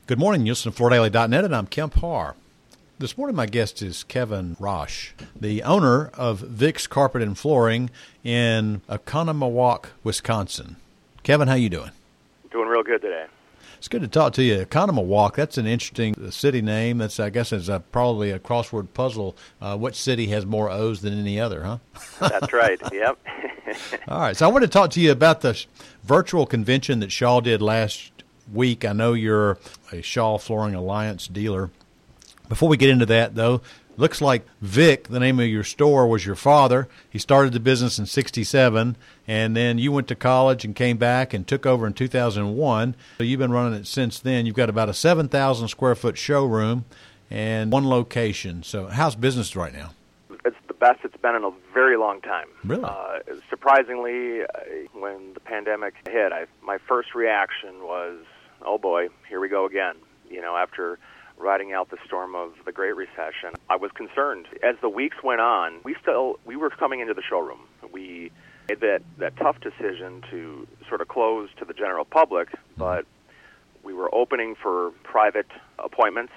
Good morning. You listen to FloorDaily.net, and I'm Kemp Harr. This morning, my guest is Kevin Rosh, the owner of Vic's Carpet and Flooring in Oconomowoc, Wisconsin. Kevin, how you doing? Doing real good today. It's good to talk to you. Oconomowoc, that's an interesting city name. That's, I guess, is probably a crossword puzzle. Which city has more O's than any other, huh? That's right. Yep. All right. So I want to talk to you about the virtual convention that Shaw did last week. I know you're a Shaw Flooring Alliance dealer. Before we get into that, though, looks like Vic, the name of your store, was your father. He started the business in 1967, and then you went to college and came back and took over in 2001. So you've been running it since then. You've got about a 7,000 square foot showroom and one location. So how's business right now? It's the best it's been in a very long time. Really? Surprisingly, when the pandemic hit, my first reaction was, oh boy, here we go again. You know, after riding out the storm of the Great Recession, I was concerned. As the weeks went on, we were coming into the showroom. We made that tough decision to sort of close to the general public, but we were opening for private appointments.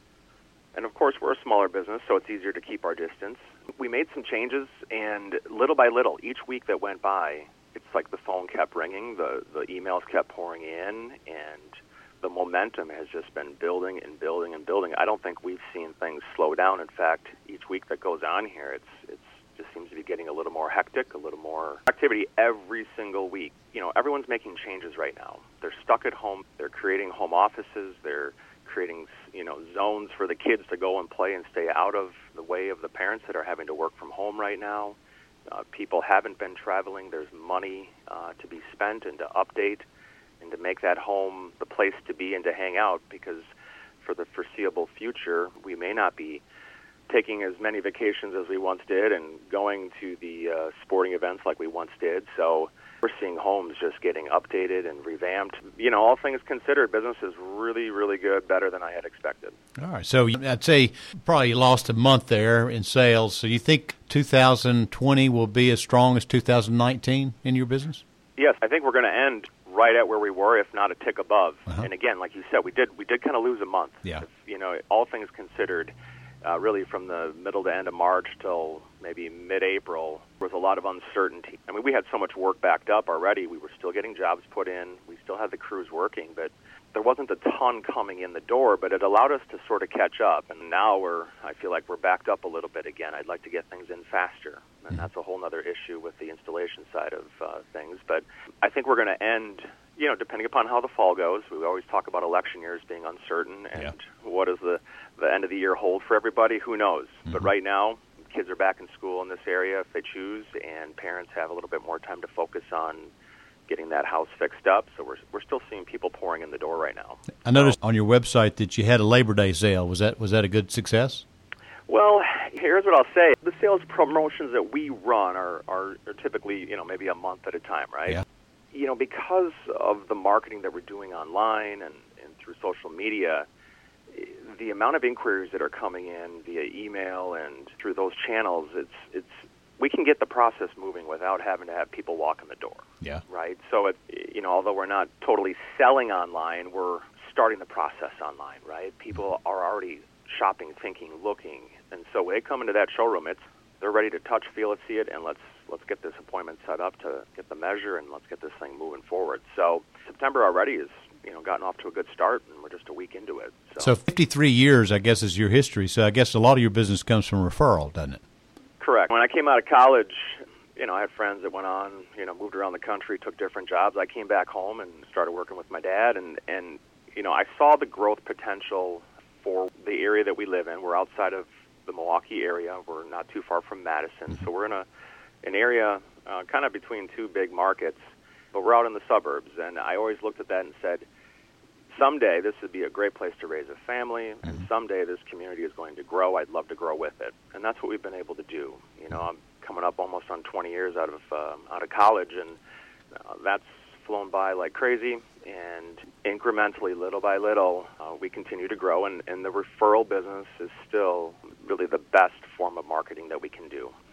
And of course, we're a smaller business, so it's easier to keep our distance. We made some changes, and little by little, each week that went by, it's like the phone kept ringing, the emails kept pouring in, and the momentum has just been building and building and building. I don't think we've seen things slow down. In fact, each week that goes on here, it's just seems to be getting a little more hectic, a little more activity every single week. You know, everyone's making changes right now. They're stuck at home. They're creating home offices. They're creating, zones for the kids to go and play and stay out of the way of the parents that are having to work from home right now. People haven't been traveling. There's money to be spent and to update and to make that home the place to be and to hang out, because for the foreseeable future, we may not be taking as many vacations as we once did and going to the sporting events like we once did. So we're seeing homes just getting updated and revamped. You know, all things considered, business is really, really good, better than I had expected. All right. So I'd say probably lost a month there in sales. So you think 2020 will be as strong as 2019 in your business? Yes, I think we're going to end right at where we were, if not a tick above. Uh-huh. And again, like you said, we did kind of lose a month. Yeah. All things considered, really from the middle to end of March till maybe mid-April, there was a lot of uncertainty. I mean, we had so much work backed up already. We were still getting jobs put in. We still had the crews working, but there wasn't a ton coming in the door, but it allowed us to sort of catch up. And now I feel like we're backed up a little bit again. I'd like to get things in faster, and that's a whole other issue with the installation side of things. But I think we're going to end, depending upon how the fall goes. We always talk about election years being uncertain, and what does the end of the year hold for everybody? Who knows? Mm-hmm. But right now, kids are back in school in this area if they choose, and parents have a little bit more time to focus on getting that house fixed up. So we're still seeing people pouring in the door right now. I noticed on your website that you had a Labor Day sale. Was that a good success? Well, here's what I'll say. The sales promotions that we run are typically, maybe a month at a time, right? Yeah. Because of the marketing that we're doing online and through social media, the amount of inquiries that are coming in via email and through those channels, it's we can get the process moving without having to have people walk in the door. Yeah. Right? So, although we're not totally selling online, we're starting the process online, right? People are already shopping, thinking, looking. And so when they come into that showroom, they're ready to touch, feel it, see it, and let's get this appointment set up to get the measure, and let's get this thing moving forward. So September already has gotten off to a good start, and we're just a week into it. So 53 years, I guess, is your history. So I guess a lot of your business comes from referral, doesn't it? Correct. When I came out of college, I had friends that went on, moved around the country, took different jobs. I came back home and started working with my dad, and I saw the growth potential for the area that we live in. We're outside of the Milwaukee area. We're not too far from Madison, so we're in an area kind of between two big markets, but we're out in the suburbs. And I always looked at that and said, someday this would be a great place to raise a family, and someday this community is going to grow. I'd love to grow with it, and that's what we've been able to do. I'm coming up almost on 20 years out of college, and that's flown by like crazy. And incrementally, little by little, we continue to grow, and the referral business is still really the best form of marketing that we can do.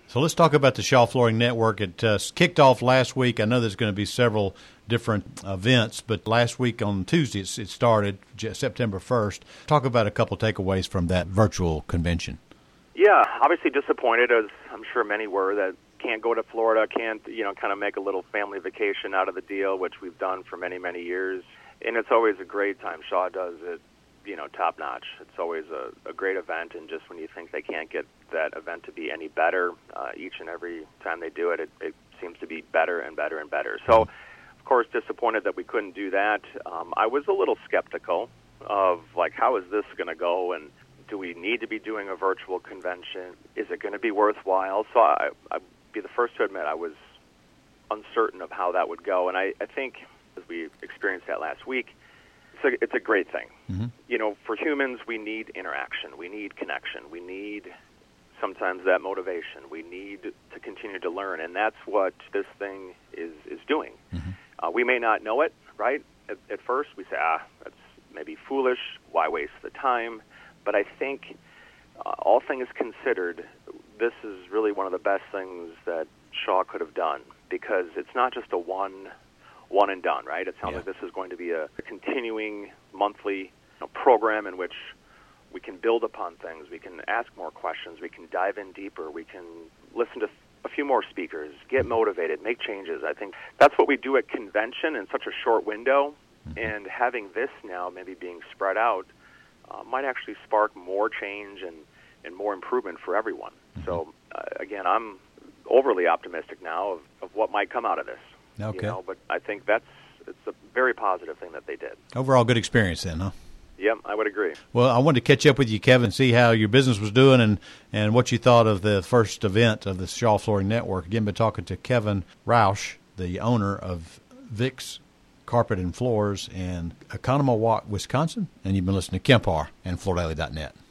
So let's talk about the Shaw Flooring Network. It kicked off last week. I know there's going to be several different events, but last week on Tuesday it started, September 1st. Talk about a couple takeaways from that virtual convention. Yeah, obviously disappointed, as I'm sure many were, that can't go to Florida, can't, kind of make a little family vacation out of the deal, which we've done for many, many years. And it's always a great time. Shaw does it, top notch. It's always a great event, and just when you think they can't get that event to be any better, each and every time they do it, it seems to be better and better and better. So, of course, disappointed that we couldn't do that. I was a little skeptical of, how is this going to go, and do we need to be doing a virtual convention? Is it going to be worthwhile? So I'd be the first to admit I was uncertain of how that would go, and I think, as we experienced that last week, it's a great thing. Mm-hmm. For humans, we need interaction. We need connection. We need sometimes that motivation. We need to continue to learn, and that's what this thing is doing. Mm-hmm. We may not know it, right? At first, we say, that's maybe foolish. Why waste the time? But I think, all things considered, this is really one of the best things that Shaw could have done, because it's not just a one and done, right? It sounds like this is going to be a continuing monthly program in which we can build upon things, we can ask more questions, we can dive in deeper, we can listen to a few more speakers, get motivated, make changes. I think that's what we do at convention in such a short window, and having this now maybe being spread out might actually spark more change and more improvement for everyone. Mm-hmm. So, again, I'm overly optimistic now of what might come out of this. Okay. But I think it's a very positive thing that they did. Overall good experience then, huh? Yep, I would agree. Well, I wanted to catch up with you, Kevin, see how your business was doing and what you thought of the first event of the Shaw Flooring Network. Again, been talking to Kevin Roush, the owner of Vic's Carpet and Floors in Oconomowoc, Wisconsin, and you've been listening to Kemp Harr and FloorDaily.net.